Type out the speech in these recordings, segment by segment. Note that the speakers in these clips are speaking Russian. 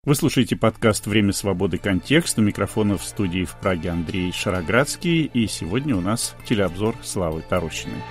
Вы слушаете подкаст «Время свободы. Контекст». У микрофона в студии в Праге Андрей Шароградский. И сегодня у нас телеобзор Славы Тарущиной.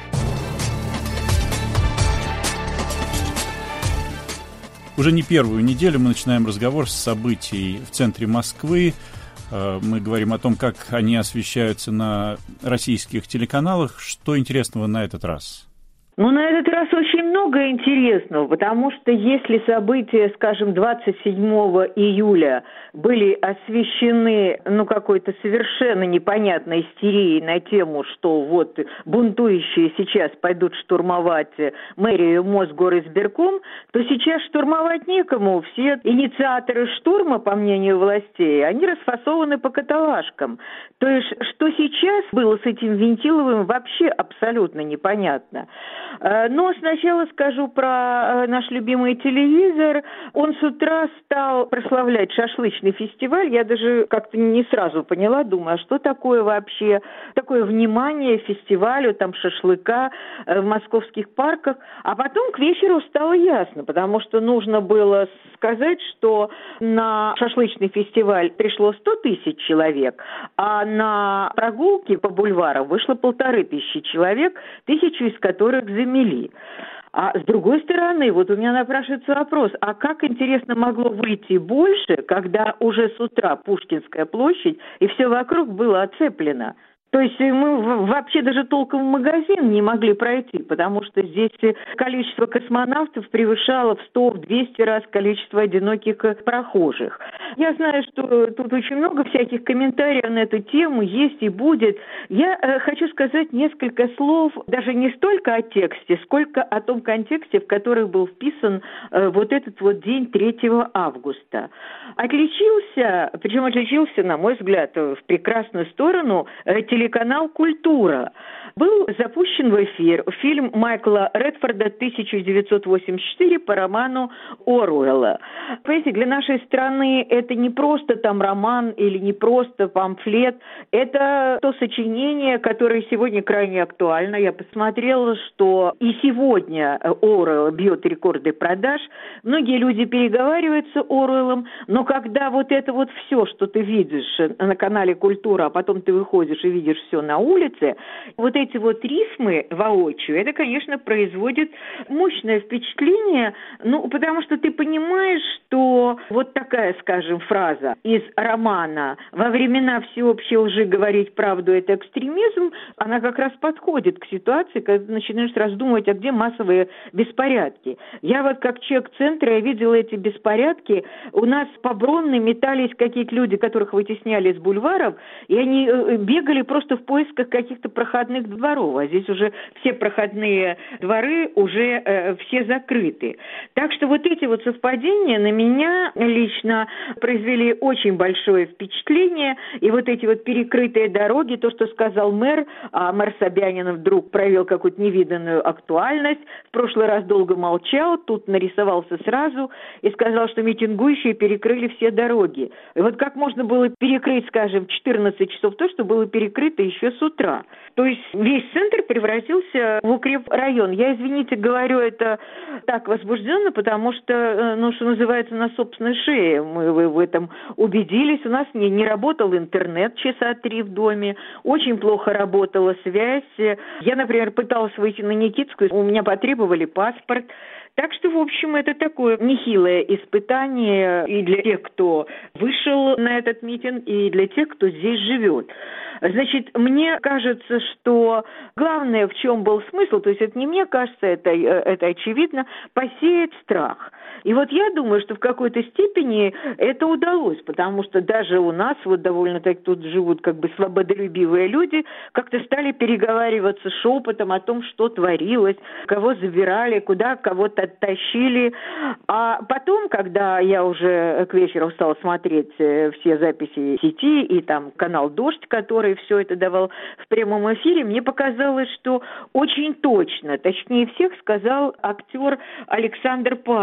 Уже не первую неделю мы начинаем разговор с событий в центре Москвы. Мы говорим о том, как они освещаются на российских телеканалах. Что интересного на этот раз? На этот раз очень много интересного, потому что если события, скажем, 27 июля были освещены, какой-то совершенно непонятной истерией на тему, что вот бунтующие сейчас пойдут штурмовать мэрию, Мосгоризбирком, то сейчас штурмовать некому. Все инициаторы штурма, по мнению властей, они расфасованы по каталажкам. То есть, что сейчас было с этим Вентиловым, вообще абсолютно непонятно. Но сначала скажу про наш любимый телевизор. Он с утра стал прославлять шашлычный фестиваль. Я даже как-то не сразу поняла, думаю, а что такое вообще, такое внимание фестивалю, там шашлыка в московских парках. А потом к вечеру стало ясно, потому что нужно было сказать, что на шашлычный фестиваль пришло 100 тысяч человек, а на прогулки по бульварам вышло 1500 человек, 1000 из которых замели. А с другой стороны, вот у меня напрашивается вопрос, а как, интересно, могло выйти больше, когда уже с утра Пушкинская площадь и все вокруг было оцеплено? То есть мы вообще даже толком в магазин не могли пройти, потому что здесь количество космонавтов превышало в 100-200 раз количество одиноких прохожих. Я знаю, что тут очень много всяких комментариев на эту тему есть и будет. Я хочу сказать несколько слов, даже не столько о тексте, сколько о том контексте, в который был вписан вот этот вот день 3 августа. Отличился, на мой взгляд, в прекрасную сторону телеканал «Культура». Был запущен в эфир фильм Майкла Редфорда 1984 по роману Оруэлла. Понимаете, для нашей страны это не просто там роман или не просто памфлет, это то сочинение, которое сегодня крайне актуально. Я посмотрела, что и сегодня Оруэлл бьет рекорды продаж. Многие люди переговариваются Оруэллом, но когда вот это вот все, что ты видишь на канале «Культура», а потом ты выходишь и видишь все на улице, вот эти вот рифмы воочию, это, конечно, производит мощное впечатление, потому что ты понимаешь, что вот такая, скажем, фраза из романа «Во времена всеобщей лжи говорить правду – это экстремизм», она как раз подходит к ситуации, когда ты начинаешь раздумывать, а где массовые беспорядки. Я вот как человек центра, я видела эти беспорядки, у нас по Бронной метались какие-то люди, которых вытесняли с бульваров, и они бегали просто в поисках каких-то проходных дворов, а здесь уже все проходные дворы уже все закрыты. Так что вот эти вот совпадения на меня лично произвели очень большое впечатление, и вот эти вот перекрытые дороги, то, что сказал мэр, а мэр Собянин вдруг проявил какую-то невиданную актуальность, в прошлый раз долго молчал, тут нарисовался сразу и сказал, что митингующие перекрыли все дороги. И вот как можно было перекрыть, скажем, 14 часов то, что было перекрыто еще с утра. То есть весь центр превратился в укрепрайон. Я, извините, говорю это так возбужденно, потому что, что называется, на собственной шее мы в этом убедились. У нас не работал интернет часа 3 в доме, очень плохо работала связь. Я, например, пыталась выйти на Никитскую, у меня потребовали паспорт. Так что, в общем, это такое нехилое испытание и для тех, кто вышел на этот митинг, и для тех, кто здесь живет. Значит, мне кажется, что главное, в чем был смысл, то есть это не мне кажется, это очевидно, посеять страх. И вот я думаю, что в какой-то степени это удалось, потому что даже у нас вот довольно-таки тут живут как бы свободолюбивые люди, как-то стали переговариваться шепотом о том, что творилось, кого забирали, куда кого-то оттащили. А потом, когда я уже к вечеру стала смотреть все записи сети и там канал «Дождь», который все это давал в прямом эфире, мне показалось, что очень точно, точнее всех сказал актер Александр Паль. Это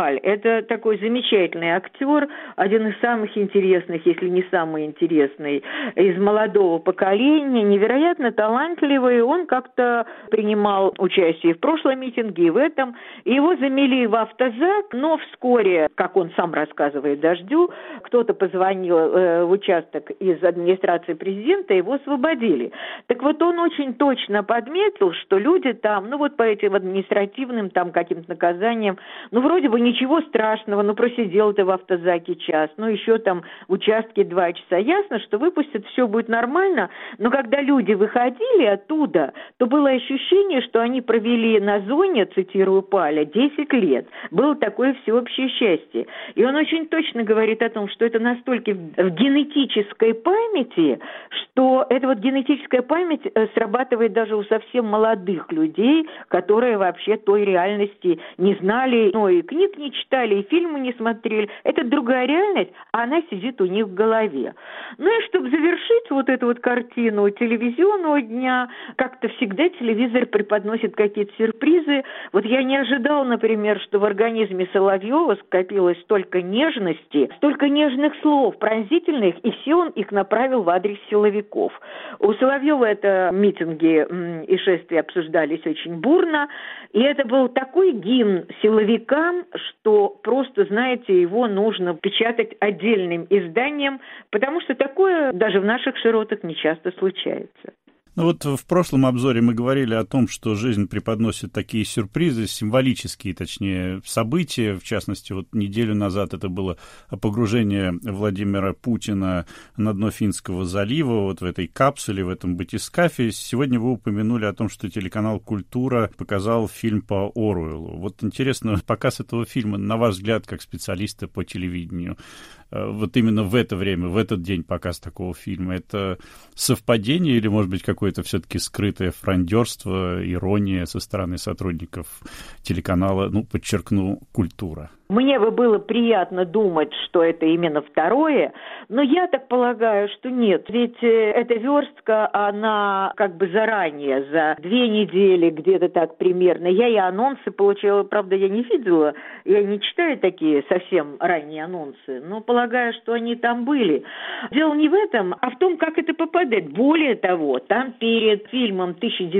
это такой замечательный актер, один из самых интересных, если не самый интересный, из молодого поколения, невероятно талантливый. Он как-то принимал участие в прошлом митинге, и в этом. Его замели в автозак, но вскоре, как он сам рассказывает Дождю, кто-то позвонил в участок из администрации президента, его освободили. Так вот, он очень точно подметил, что люди там, ну вот по этим административным там каким-то наказаниям, ну вроде бы ничего страшного, ну просидел ты в автозаке час, ну еще там в участке 2 часа. Ясно, что выпустят, все будет нормально, но когда люди выходили оттуда, то было ощущение, что они провели на зоне, цитирую Паля, 10 лет. Было такое всеобщее счастье. И он очень точно говорит о том, что это настолько в генетической памяти, что эта вот генетическая память срабатывает даже у совсем молодых людей, которые вообще той реальности не знали, ну и книг не читали, и фильмы не смотрели. Это другая реальность, а она сидит у них в голове. Ну и чтобы завершить вот эту вот картину телевизионного дня, как-то всегда телевизор преподносит какие-то сюрпризы. Вот я не ожидал, например, что в организме Соловьева скопилось столько нежности, столько нежных слов, пронзительных, и все он их направил в адрес силовиков. У Соловьева это митинги и шествия обсуждались очень бурно, и это был такой гимн силовикам, что просто, знаете, его нужно печатать отдельным изданием, потому что такое даже в наших широтах не часто случается. Ну вот в прошлом обзоре мы говорили о том, что жизнь преподносит такие сюрпризы, символические, точнее, события. В частности, вот неделю назад это было погружение Владимира Путина на дно Финского залива, вот в этой капсуле, в этом батискафе. Сегодня вы упомянули о том, что телеканал «Культура» показал фильм по Оруэллу. Вот интересно, показ этого фильма, на ваш взгляд, как специалиста по телевидению, вот именно в это время, в этот день показ такого фильма, это совпадение или, может быть, какое-то все-таки скрытое фрондерство, ирония со стороны сотрудников телеканала, ну, подчеркну, «Культура»? Мне бы было приятно думать, что это именно второе, но я так полагаю, что нет. Ведь эта верстка, она как бы заранее, за 2 недели где-то так примерно. Я и анонсы получила, правда, я не видела, я не читаю такие совсем ранние анонсы, но полагаю, что они там были. Дело не в этом, а в том, как это попадает. Более того, там перед фильмом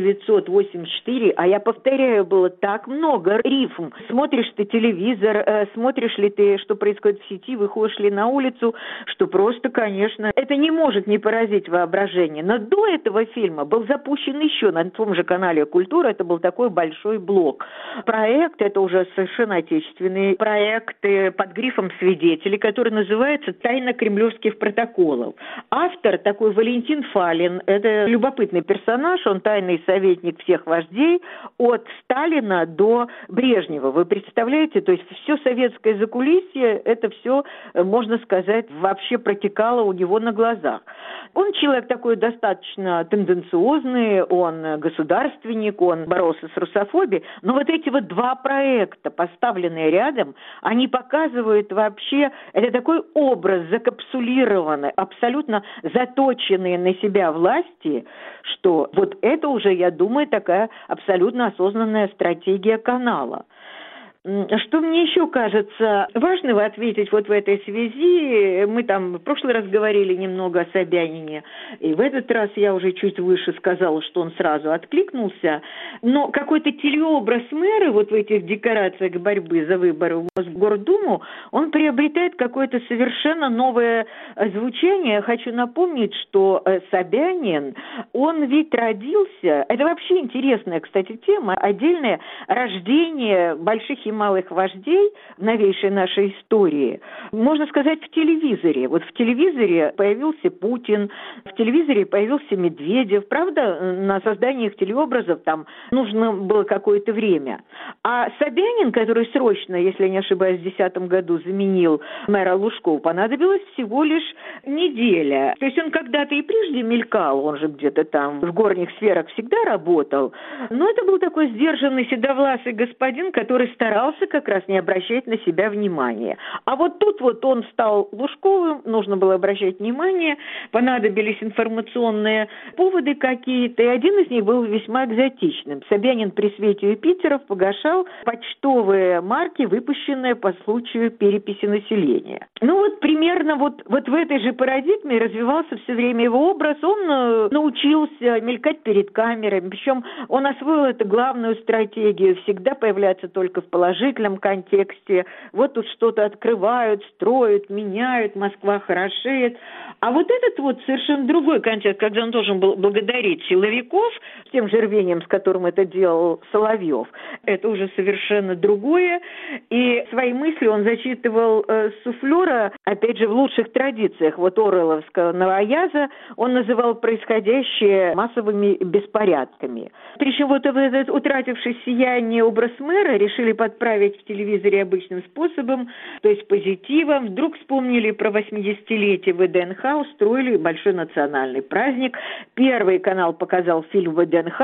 1984, а я повторяю, было так много рифм. Смотришь ты телевизор, смотришь ли ты, что происходит в сети, выходишь ли на улицу, что просто, конечно, это не может не поразить воображение. Но до этого фильма был запущен еще на том же канале «Культура», это был такой большой блок. Проект, это уже совершенно отечественный проект под грифом «Свидетели», который называется «Тайна кремлевских протоколов». Автор такой Валентин Фалин, это любопытный персонаж, он тайный советник всех вождей от Сталина до Брежнева. Вы представляете, то есть все советское закулисье, это все, можно сказать, вообще протекало у него на глазах. Он человек такой достаточно тенденциозный, он государственник, он боролся с русофобией, но вот эти вот 2 проекта, поставленные рядом, они показывают вообще, это такой образ закапсулированный, абсолютно заточенный на себя власти, что вот это уже, я думаю, такая абсолютно осознанная стратегия канала. Что мне еще кажется важным ответить вот в этой связи, мы там в прошлый раз говорили немного о Собянине, и в этот раз я уже чуть выше сказала, что он сразу откликнулся, но какой-то телеобраз мэра вот в этих декорациях борьбы за выборы в Мосгордуму, он приобретает какое-то совершенно новое звучание. Я хочу напомнить, что Собянин, он ведь родился, это вообще интересная, кстати, тема, отдельное рождение больших и малых вождей в новейшей нашей истории, можно сказать, в телевизоре. Вот в телевизоре появился Путин, в телевизоре появился Медведев. Правда, на создание их телеобразов там нужно было какое-то время. А Собянин, который срочно, если я не ошибаюсь, в 2010 году заменил мэра Лужкова, понадобилось всего лишь неделя. То есть он когда-то и прежде мелькал, он же где-то там в горних сферах всегда работал. Но это был такой сдержанный седовласый господин, который старался старался как раз не обращать на себя внимания. А вот тут вот он стал Лужковым, нужно было обращать внимание, понадобились информационные поводы какие-то, и один из них был весьма экзотичным. Собянин при свете Юпитеров погашал почтовые марки, выпущенные по случаю переписи населения. Ну вот примерно вот в этой же парадигме развивался все время его образ. Он научился мелькать перед камерами, причем он освоил эту главную стратегию — всегда появляться только в положительном контексте. Вот тут что-то открывают, строят, меняют, Москва хорошеет. А вот этот вот совершенно другой контекст, когда он должен был благодарить силовиков с тем же рвением, с которым это делал Соловьев, это уже совершенно другое. И свои мысли он зачитывал с суфлера, опять же, в лучших традициях вот оруэлловского новояза, он называл происходящее массовыми беспорядками. Причем вот этот утративший сияние образ мэра решили подправить в телевизоре обычным способом, то есть позитивом. Вдруг вспомнили про 80-летие ВДНХ, устроили большой национальный праздник. Первый канал показал фильм ВДНХ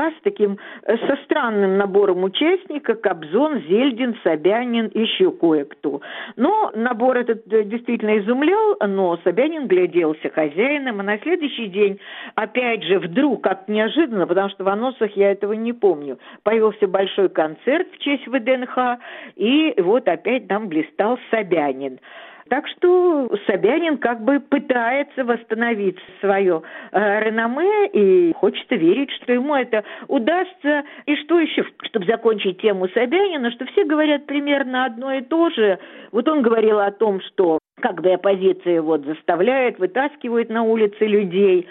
со странным набором участников: Кобзон, Зельдин, Собянин, еще кое-кто. Но набор этот действительно изумлял, но Собянин гляделся хозяином, а на следующий день, опять же, вдруг, как неожиданно, потому что в анонсах я этого не помню, появился большой концерт в честь ВДНХ, и вот опять там блистал Собянин. Так что Собянин как бы пытается восстановить свое реноме, и хочется верить, что ему это удастся. И что еще, чтобы закончить тему Собянина, что все говорят примерно одно и то же. Вот он говорил о том, что как бы оппозиция вот заставляет, вытаскивает на улицы людей.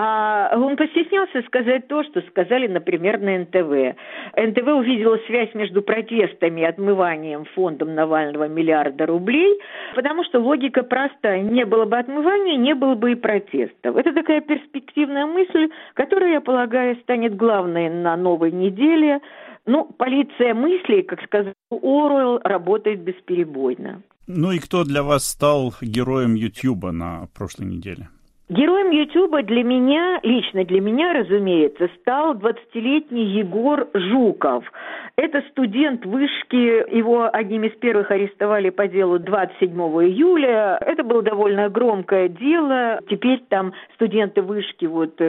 А он постеснялся сказать то, что сказали, например, на НТВ. НТВ увидела связь между протестами и отмыванием фондом Навального миллиарда рублей, потому что логика проста. Не было бы отмывания, не было бы и протестов. Это такая перспективная мысль, которая, я полагаю, станет главной на новой неделе. Ну, полиция мыслей, как сказал Оруэлл, работает бесперебойно. Ну и кто для вас стал героем Ютьюба на прошлой неделе? Героем Ютуба для меня, лично для меня, разумеется, стал 20-летний Егор Жуков. Это студент вышки, его одним из первых арестовали по делу 27 июля. Это было довольно громкое дело. Теперь там студенты вышки, вот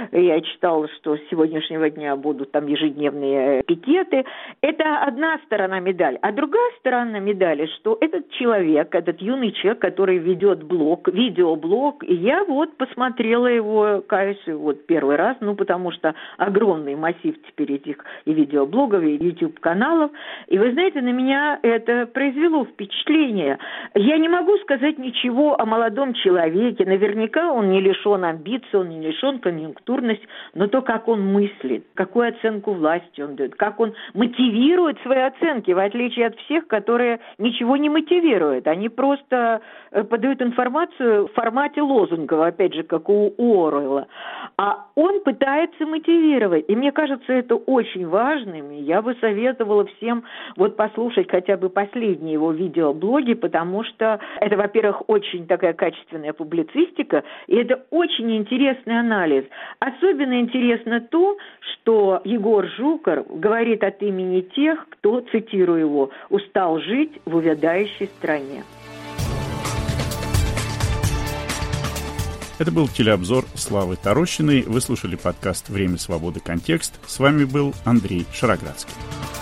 я читала, что с сегодняшнего дня будут там ежедневные пикеты. Это одна сторона медали. А другая сторона медали, что этот человек, этот юный человек, который ведет блог, видеоблог, и я вот посмотрела его, кажется, вот первый раз, потому что огромный массив теперь этих и видеоблогов, и YouTube-каналов. И вы знаете, на меня это произвело впечатление. Я не могу сказать ничего о молодом человеке. Наверняка он не лишен амбиций, он не лишен конъюнктурности, но то, как он мыслит, какую оценку власти он дает, как он мотивирует свои оценки, в отличие от всех, которые ничего не мотивируют. Они просто подают информацию в формате лозунгов, опять же, как у Оруэлла. А он пытается мотивировать. И мне кажется, это очень важным. И я бы советовала всем вот послушать хотя бы последние его видеоблоги, потому что это, во-первых, очень такая качественная публицистика, и это очень интересный анализ. Особенно интересно то, что Егор Жуков говорит от имени тех, кто, цитирую его, «устал жить в увядающей стране». Это был телеобзор Славы Тарощиной. Вы слушали подкаст «Время свободы. Контекст». С вами был Андрей Шароградский.